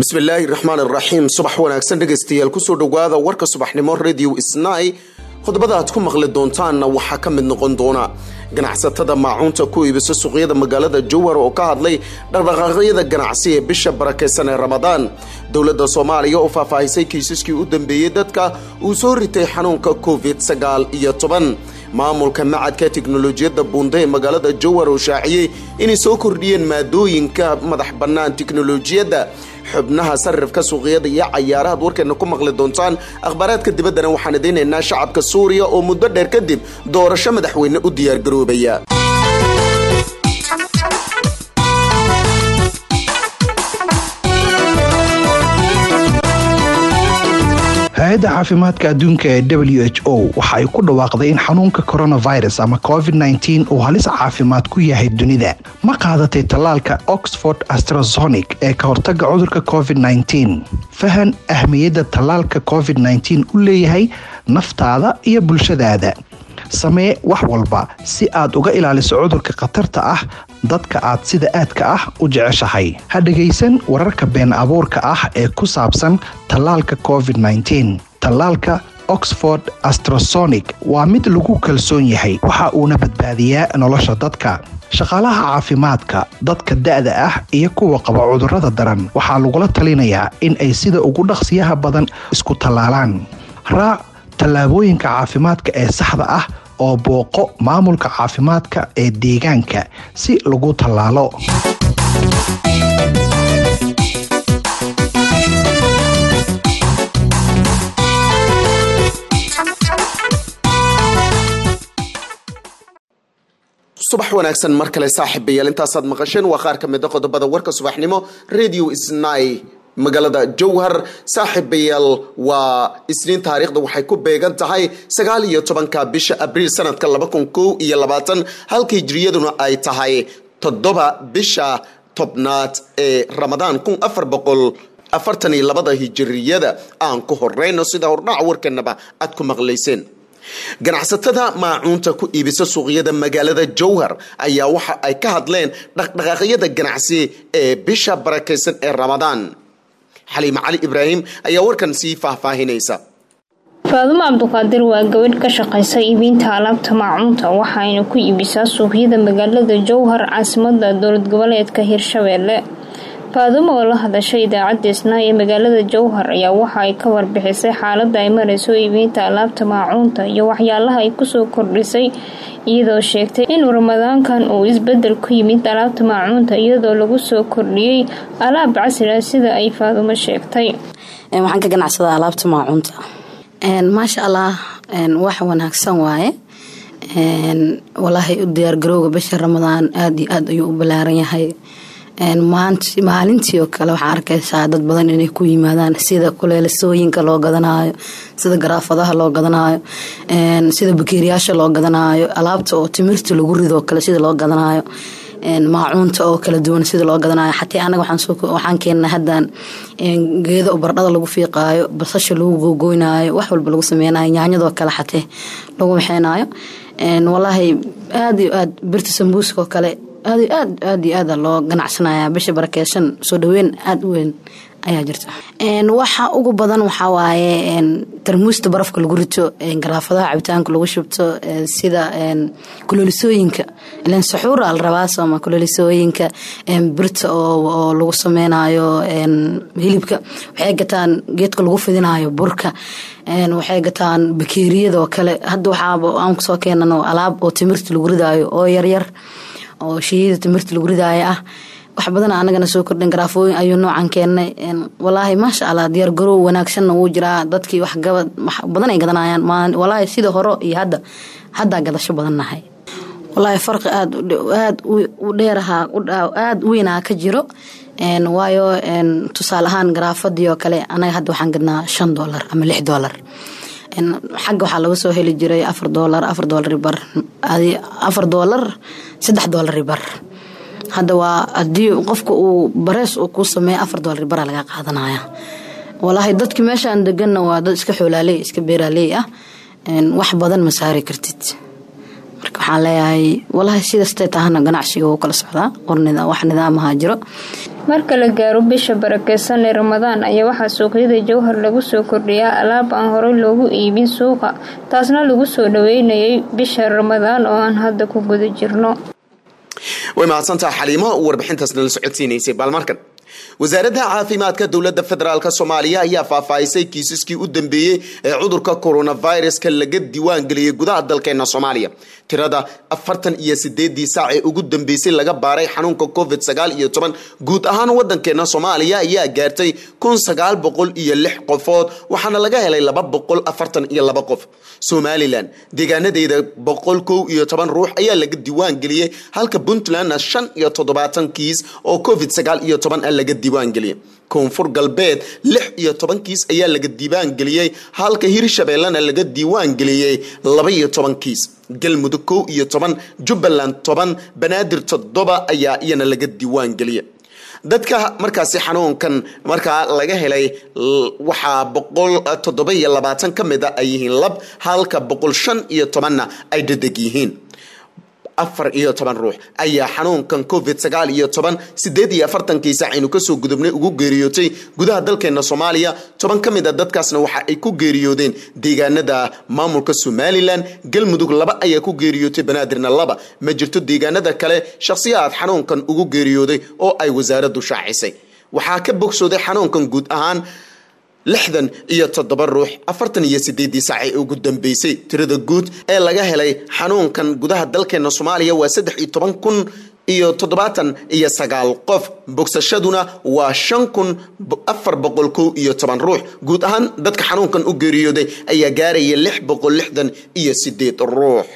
bismillaahi raxmaani raxiim. subax wanaagsan dhegaystayaal kusoo dhowaada warka subaxnimo radio isnaay. khudbada aad ku maqli doontaanna waxaa ka mid noqon doona ganacsatada maacuunta ku iibisa suuqyada magaalada Jowhar oo ka hadlay dhaqdhaqaaqyada ganacsi ee bisha barakeysan ee Ramadaan. dowladda Soomaaliya oo faahfaahisay kiisaskii u dambeeyay dadka uu soo ritay xanuunka COVID-19. maamulka macadka tiknoolajiyadda buunde ee magaalada Jowhar oo shaaciyay inay soo kordhiyeen maadooyinka madax bannaan tiknoolajiyadda. xubnaha sarifka suuqyada iyo cayaaraha warkeena ku maqli doontaan. akhbaaraadka dibaddana waxaan idinaynaa shacabka Suuriya oo muddo dheer kadib doorasho madaxweyne u diyaar garoobaya. hay'adda caafimaadka adduunka ee WHO waxa ay ku dhawaaqday in xanuunka coronavirus ama COVID-19 uu halis caafimaad ku yahay dunida. ma qaadatay tallaalka Oxford AstraZeneca ee ka hortagga cudurka COVID-19? fahan ahmiyadda tallaalka COVID-19 u leeyahay naftaada iyo bulshadaada. samee wax walba si aad uga ilaaliso cudurka khatarta ah dadka aad sida aadka ah u jeceshahay. ha dhagaysan wararka been abuurka ah ee ku saabsan tallaalka COVID-19. tallaalka Oxford AstraZeneca waa mid lagu kalsoon yahay, waxa uuna badbaadiyaa nolosha dadka. shaqaalaha caafimaadka, dadka da'da ah iyo kuwa qaba cudurrada daran waxaa lagula talinayaa in ay sida ugu dhaqsiyaha badan isku tallaalaan. raac tallaabooyinka caafimaadka ee saxda ah oo booqo maamulka caafimaadka ee deegaanka si lagu tallaalo. subax wanaagsan mar kale saaxiibayaal, intaasaad maqasheen waa qaar ka mid ah qodobada warka subaxnimo radio isnaay magaalada Jowhar. saaxiibayaal, waa isniin, taariikhda waxay ku beegan tahay 19 bisha Abriil sanadka 2021, halka hijriyaduna ay tahay 7 bisha tobnaad ee Ramadaan 1442 hijriyada. aan ku horeyno sida hordhac warkanaba aad ku maqlayseen. ganacsatada maacuunta ku iibisa suuqyada magaalada Jowhar ayaa waxa ay ka hadleen dhaqdhaqaaqyada ganacsi ee bisha barakeysan ee Ramadaan. xaliima cali ibraahim ayaa warkan sii faahfaahinaysa. Faadumo Cabduqaadir waa gabadh ka shaqeysa iibinta alaabta maacuunta waxayna ku iibisaa suuqyada magaalada Jowhar, caasimadda dowlad goboleedka Hirshabeelle. Faadumo oo la hadashay idaacadda Isnaa ee magaalada Jowhar ayaa waxa ay ka warbixisay xaaladda ay marayso iibinta alaabta maacuunta iyo waxyaalaha ay ku soo kordhisay, iyadoo sheegtay in Ramadaankan uu isbedel ku yimid alaabta maacuunta iyadoo lagu soo kordhiyay alaab casri ah sida ay Faadumo sheegtay. waxaan ka ganacsadaa alaabta maacuunta. maasha Allah, wax wanaagsan waaye. walaahi u diyaar garowga bisha Ramadaan aad iyo aad ayuu u balaaran yahay. maalintii oo kale waxaa arkaysaa dad badan inay ku yimaadaan, sida kuleelasooyinka loo gadanayo, sida garaafadaha loo gadanayo, sida bakeeriyaasha loo gadanayo, alaabta oo timirta lagu rido kale sida loo gadanayo, maacuunta oo kala duwan sida loo gadanayo. xataa anaga waxaan keenna haddaan geedo oo baradhada lagu fiiqaayo, basasha lagu googoynayo, wax walba lagu sameynayo, yaanyadoo kale xatee lagu waxeynayo. walaahi aad iyo aad birta sambuuska oo kale aad iyo aad loo ganacsanaya bisha barakeysan. soo dhaweyn aad u weyn ayaa jirta. waxa ugu badan waxa waaye tarmuusta barafka lagu rito, garaafadaha cabitaanka lagu shubto, sida kuleelisooyinka ilaan saxuur al rabaa sooma kuleelisooyinka, birta oo lagu sameynayo hilibka. waxay gataan geedka lagu fidinayo burka, waxay gataan bakeeriyada oo kale. hadda waxaaba aan kusoo keenano alaab oo timirta lagu ridaayo oo yaryar oo shiida timirta lagu ridaaya ah. wax badan anagana soo kordhin, garaafooyin ayuu noocan keenay. walaahi maasha Allah, diyaar garow wanaagsan uu jiraa. dadkii wax badan ay gadanayaan. walaahi sida hore iyo hadda gadasho badan nahay. walaahi farqi aad u dheeraha aad weynaa ka jiro. waayo tusaale ahaan garaafadii oo kale anaga hadda waxaan gadnaa $5 ama $6. xagga waxaa laga soo heli jiray $4 bar, $4 $3 bar. hadda waa hadii qofka uu barees uu ku sameeyo $4 bar laga qaadanaya. walaahi dadkii meeshaan deganna waa dad iska xoolaaley, iska beeraaley ah. wax badan ma saari kartid. marka waxaan leeyahay walaahi sidaas tahana ganacsiga uu kala socdaa, qornida wax nidaamaha jiro. marka la gaaro bisha barakeysan ee Ramadaan ayaa waxaa suuqyada Jowhar lagu soo kordhiyaa alaab aan horey loogu iibin suuqa taasna lagu soo dhaweynayay bisha Ramadaan oo aan hadda ku guda jirno. way mahadsantahay Xaliimo warbixintaasna la socodsiinaysay balmarkan wasaaradda caafimaadka dowladda federaalka Soomaaliya ayaa faahfaahisay kiisaskii u dambeeyay ee cudurka coronavirus ka laga diiwaan galiyay gudaha dalkeena Soomaaliya tirada 48 saac ee ugu dambeysay laga baaray xanuunka COVID-19 guud ahaan wadankeena Soomaaliya ayaa gaartay 1906 qofood waxaana laga helay 242 qof Somaliland deegaanadeeda 111 ruux ayaa laga diiwaan galiyay halka Puntland 75 kiis oo COVID-19 laga diiwaan galiyay koonfur galbeed 16 kiis ayaa laga diiwaan galiyay halka Hirshabeellana laga diiwaan galiyay 12 kiis galmudug 11 Jubbaland 10 Banaadir 7 ayaa iyana laga diiwaan galiyay dadka markaasi xanuunkan markaa laga helay waxa 127 kamid ah ay yihiin lab halka 115 ay dhedeg yihiin 14 ruux ayaa xanuunkan COVID-19 48 saac inuu ka soo gudubnay ugu geeriyootay gudaha dalkeena Soomaaliya 10 kamid ah dadkaasna waxa ay ku geeriyoodeen deegaanada maamulka Somaliland galmudug 2 ayaa ku geeriyootay Banaadirna 2 ma jirto deegaanada kale shakhsiyaad xanuunkan ugu geeriyooday oo ay wasaaraddu shaacisay waxa ka bogsooday xanuunkan guud ahaan 67 ruux 48 saac ugu dambeysay tirada guud ee laga helay xanuunkan gudaha dalkeena Soomaaliya waa 13,079 qof bogsashaduna waa 5,411 ruux guud ahaan dadka xanuunkan u geeriyooday ayaa gaaraya 668 ruux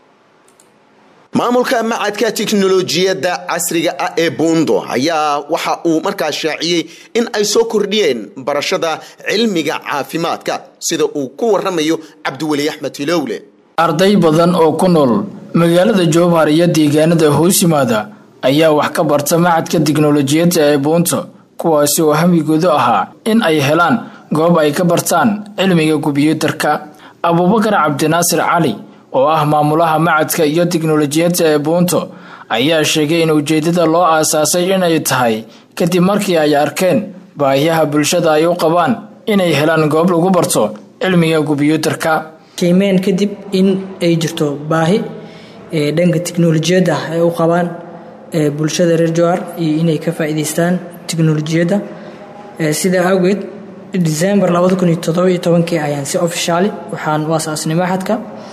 maamulka macadka tiknoolajiyada casriga ah ee Buundo ayaa waxa uu markaa shaaciyay in ay soo kordhiyeen barashada cilmiga caafimaadka sida uu ku waramayo Cabdiwali Axmed Hilowle arday badan oo ku nool magaalada Jowhar iyo deegaanada hoos yimaada ayaa wax ka barta macadka tiknoolajiyada ee Buundo kuwaasi oo hamigoodu ahaa in ay helaan goob ay ka bartaan cilmiga kombiyuutarka Abubakar Cabdinaasir Cali oo ah maamulaha macadka iyo tiknoolajiyada ee Buundo ayaa sheegay in ujeedada loo aasaasay inay tahay kadib markii ay arkeen baahiyaha bulshada ay u qabaan inay helaan goob lagu barto cilmiga kombiyuutarka qiimeyn kadib in ay jirto baahi dhanka tiknoolajiyada ay u qabaan bulshada reer Jowhar iyo inay ka faa'iideystaan tiknoolajiyada sida awgeed December 2017 ayaan si officially waxaan u aasaasnay macadka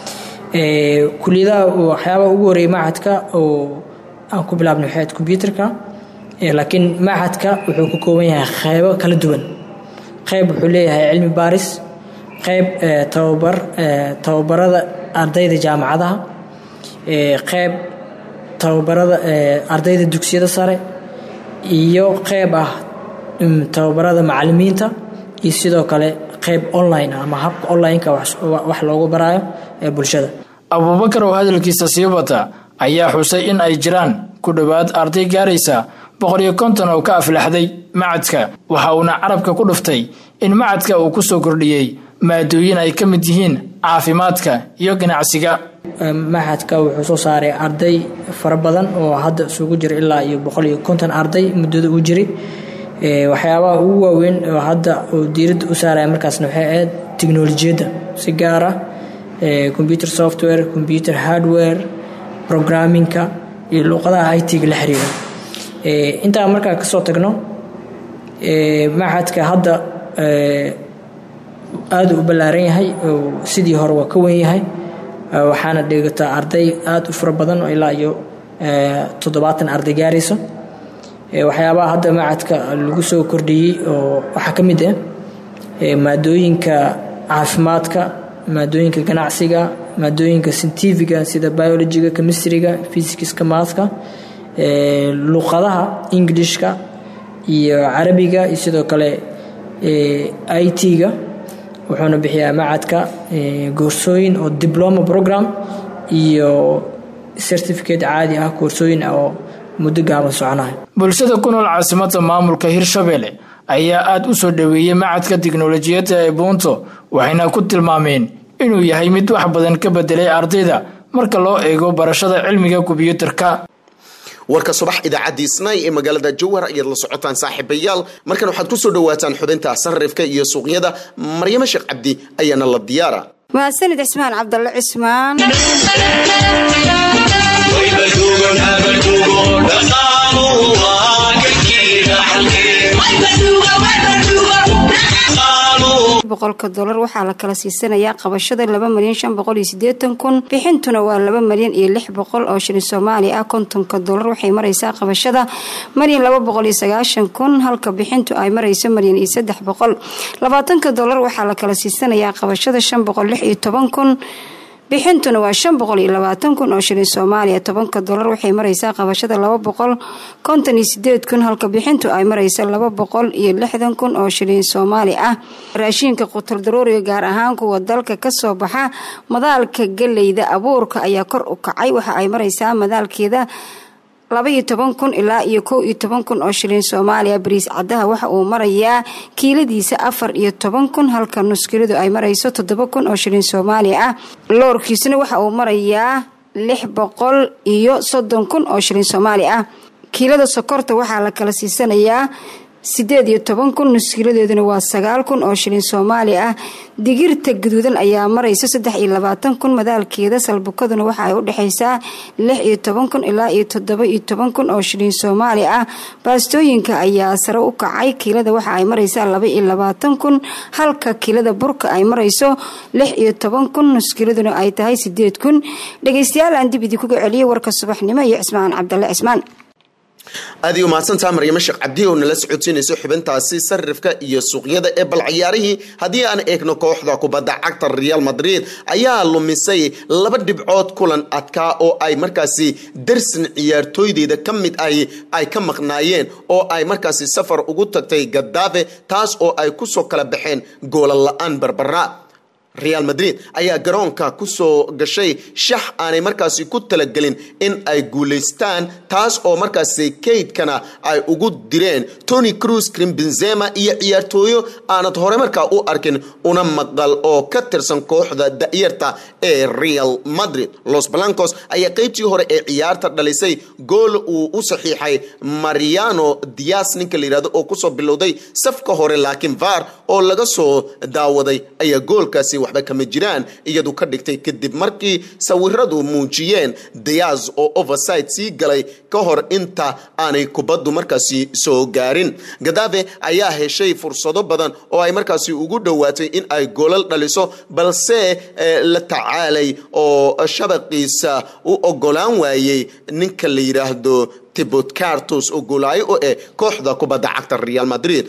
kulliyadaha waxyaaba ugu horeeyay macadka oo aan ku bilaabnay waxay kombiyuutarka laakiin macadka wuxuu ka kooban yahay qaybo kala duwan qayb wuxuu leeyahay cilmi baaris qayb tababarada ardayda jaamacadaha qayb tababarada ardayda dugsiyada sare iyo qayb ah tababarada macallimiinta iyo sidoo kale qayb online ama habka online-ka wax loogu barayo bulshada Abubakar oo hadalkiisa sii wata ayaa xusay in ay jiraan ku dhawaad arday gaaraysa 150 oo ka aflaxday macadka waxa uu carabka ku dhuftay in macadka uu ku soo kordhiyay maadooyin ay ka mid yihiin caafimaadka iyo ganacsiga macadka wuxuu soo saaray arday fara badan oo hadda isugu jira ilaa iyo 150 arday muddada uu jiray waxyaabaha ugu waaweyn oo hadda uu diiradda u saaray markaasna waxay ahayd tiknoolajiyada si gaar ah computer software computer hardware programmingka iyo luqadaha IT-ga la xiriira inta markaa ka soo tagno macadka hadda aad u ballaaran yahay oo sidii hore waa ka weyn yahay waxaana dhigata arday aad u fara badan oo ilaa iyo 70 arday gaarayso waxyaabaha hadda macadka lagu soo kordhiyay oo waxa ka mid ah maadooyinka caafimaadka maadooyinka ganacsiga maadooyinka scientifiga sida biology-ga chemistry-ga physics-ka mathka luqadaha English-ka iyo Carabiga iyo sidoo kale IT-ga wuxuuna bixiyaa macadka koorsooyin oo diploma program iyo certificate caadi ah koorsooyin oo muddo gaaban soconayo bulshada ku nool caasimadda maamulka Hirshabeelle ayaa aad u soo dhaweeyay macadka tiknoolajiyada ee Buundo waxayna ku tilmaameen inuu yahay mid wax badan ka bedelay ardayda marka loo eego barashada cilmiga kombiyuutarka warka subax idaacadii Isnaay ee magaalada Jowhar ayaad la socotaan saaxiibayaal markan waxaad ku soo dhawaataan xubinta sarrifka iyo suuqyada Maryama Sheekh Cabdi ayana la diyaara mahadsanid Ismaan Cabdulla Ismaan boqolka dollar waxaa la kala siisanayaa qabashada 2,580,000 bixintuna waa 2,600,000 oo shilin Soomaali ah. kontonka dollar waxay maraysaa qabashada 2,290,000 halka bixintu ay marayso 1,300,000. 20 dollar waxaa la kala siisanayaa qabashada 516,000 bixintuna waa 520,000 oo shilin Soomaaliya. 10 dollar waxay maraysaa qabashada 258,000 halka bixintu ay maraysaa 260,000 oo shilin Soomaali ah. raashinka qutul daruuriga gaar ahaan kuwa dalka ka soo baxa madaalka galeyda abuurka ayaa kor u kacay. waxa ay maraysaa madaalkeeda 12,000 ilaa 11,000 oo shilin Soomaaliya. bariis cadaha waxa uu marayaa kiiladiisa 14,000 halka nus kiiladu ay marayso 7,000 oo shilin Soomaaliya ah. loorkiisuna waxa uu marayaa 630,000 oo shilin Soomaali ah. kiilada sokorta waxaa la kala siisanayaa 18,000 nus kiiladeeduna waa 9,000 oo shilin Soomaali ah. digirta gaduudan ayaa maraysa 23,000 madaalkeeda. salbukaduna waxa ay u dhaxaysaa 16,000 ilaa 17,000 oo shilin Soomaali ah. baastooyinka ayaa sare u kacay. kiilada waxa ay maraysaa 22,000 halka kiilada burka ay marayso 16,000 nus kiiladuna ay tahay 8,000. dhageystayaal aan dib idinku celiyo warka subaxnimo iyo Ismaan Cabdulla Ismaan. aad iyo mahadsantaa Maryama Sheekh Cabdi oo nala socodsiinayso xubintaasi sarrifka iyo suuqyada ee bal ciyaarihii. haddii aan eegno kooxda kubadda cagta Real Madrid ayaa lumisay 2 dhibcood kulan adkaa oo ay markaasi darsan ciyaartooydeeda kamid ay ka maqnaayeen oo ay markaasi safar ugu tagtay Getafe taas oo ay ku soo kala baxeen gool la'aan barbara. Real Madrid ayaa garoonka ku soo gashay shax aanay markaasi ku talagelin in ay guuleystaan taas oo markaasi keydkana ay ugu direen Toni Kroos, Karim Benzema iyo ciyaartooyo aanad hore markaa u arkin una maqal oo ka tirsan kooxda da'yarta ee Real Madrid. Los Blancos ayaa qaybtii hore ee ciyaarta dhalisay gool uu u saxiixay Mariano Diaz ninka la yiraahdo oo ku soo bilowday safka hore laakiin VAR oo laga soo daawaday ayaa goolkaasi waxba kama jiraan iyadu ka dhigtay kadib markii sawiradu muujiyeen Diaz oo oversight sii galay ka hor inta aanay kubaddu markaasi soo gaarin. Getafe ayaa heshay fursado badan oo ay markaasi ugu dhawaatay in ay goolal dhaliso balse la tacaalay oo shabaqiisa u ogolaan waayay ninka la yiraahdo Thibaut Courtois oo goolaayo oo kooxda kubadda cagta Real Madrid.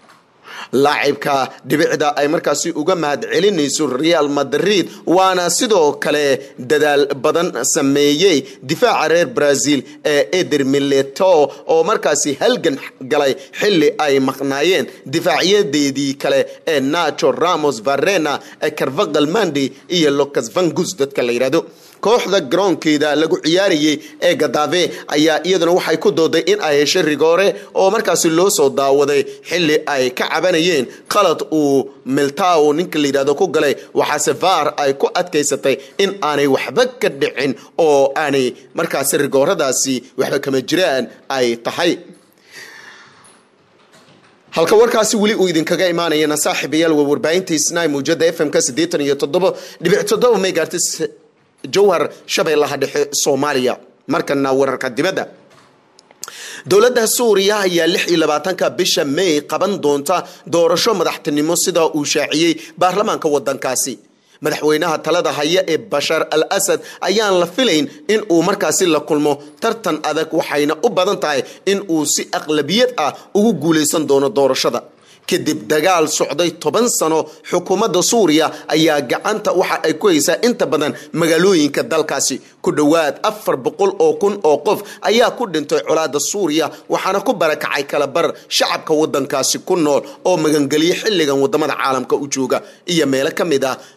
laacibka dhibicda ay markaasi uga mahad celinayso Real Madrid waana sidoo kale dadaal badan sameeyay difaaca reer Brazil ee Eder Militão oo markaasi halgan galay xilli ay maqnaayeen difaaciyadeedii kale ee Nacho, Ramos, Varane, Carvajal, Mendy iyo Lucas Vazquez dadka la yiraahdo. kooxda garoonkeeda lagu ciyaariyay ee Getafe ayaa iyaduna waxay ku dooday in ay heshay rigoore oo markaasi loo soo daawaday xilli ay ka cabanayeen qalad uu Militão ninka la yiraahdo ku galay. waxaase VAR ay ku adkaysatay in aanay waxba ka dhicin oo aanay markaasi rigooradaasi waxba kama jiraan ay tahay. halka warkaasi wali uu idinkaga imaanayna saaxiibayaal warbaahinta Isnaay muujada FM-ka 87.7 megahertz Jowhar Shabeellaha Dhexe Soomaaliya. markana wararka dibadda dowladda Suuriya ayaa 26 bisha May qaban doonta doorasho madaxtinimo sida uu shaaciyay baarlamaanka wadankaasi. madaxweynaha talada haya ee Bashar al-Assad ayaan la filayn in uu markaasi la kulmo tartan adag waxayna u badan tahay in uu si aqlabiyad ah ugu guuleysan doono doorashada. kadib dagaal socday 10 sano xukuumadda Suuriya ayaa gacanta waxa ay ku haysaa inta badan magaalooyinka dalkaasi. ku dhawaad 400,000 oo qof ayaa ku dhintay colaadda Suuriya waxaana ku barakacay kala bar shacabka wadankaasi ku nool oo magangeliye xilligan wadamada caalamka u jooga iyo meelo kamid ah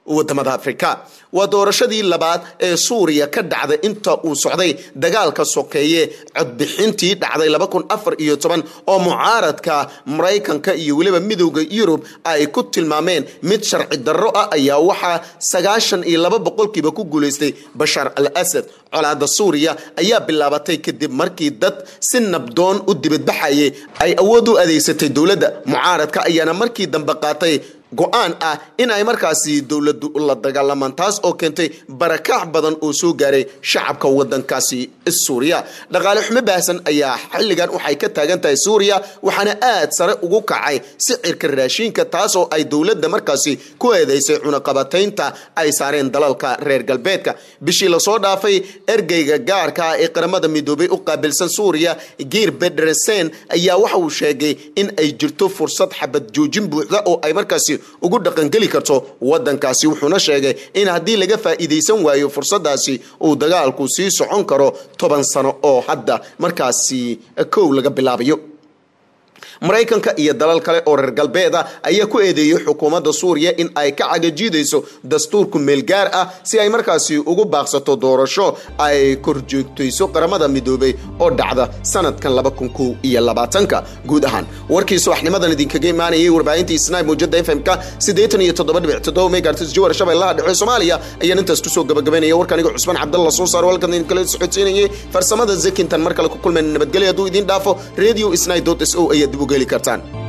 wadamada Afrika. waa doorashadii labaad ee Suuriya ka dhacday inta uu socday dagaalka sokeeye codbixintii dhacday 2014 oo mucaaradka Mareykanka iyo waliba midowga Yurub ay ku tilmaameen mid sharci darro ah ayaa waxa 92% ku guuleystay Bashar al-Assad. colaadda Suuriya ayaa bilaabatay kadib markii dad si nabdoon u dibadbaxayay ay awood u adeegsatay dowladda. mucaaradka ayaana markii dambe qaatay go'aan ah in ay markaasi dowladdu la dagaalamaan, taas oo keentay barakac badan oo soo gaaray shacabka wadankaasi Suuriya. dhaqaale xumo baahsan ayaa xilligan waxay ka taagan tahay Suuriya, waxaana aad sare ugu kacay sicirka raashinka, taas oo ay dowladda markaasi ku eedeysay cunaqabataynta ay saareen dalalka reer galbeedka. bishii la soo dhaafay ergeyga gaarka ah ee qaramada midoobay u qaabilsan Suuriya Geir Pedersen ayaa waxa uu sheegay in ay jirto fursad xabad joojin buuxda oo ay markaasi ugu dhaqangeli karto wadankaasi. wuxuuna sheegay in haddii laga faa'iideysan waayo fursadaasi uu dagaalku sii socon karo 10 sano oo hadda markaasi kow laga bilaabayo. Mareykanka iyo dalal kale oo reer galbeed ah ayaa ku eedeeyay xukuumadda Suuriya in ay ka cagajiidayso dastuurku meel gaar ah si ay markaasi ugu baaqsato doorasho ay korjoogtayso qaramada midoobay oo dhacda sanadkan 2020. guud ahaan warkii subaxnimadan idinkaga imaanayay warbaahintii Snaib Mujada FM-ka 87.7 megahertz jawhar shabeellaha dhexe Soomaaliya ayaan intaas ku soo gabagabeynaya warkan aniga Cusman Cabdalla soo saar walkan idin kala socodsiinayay farsamada Zakintan mar kale ku kulmeen nabadgelyo hadduu idin dhaafo radio isnay.so ayaa dib u geli kartaan.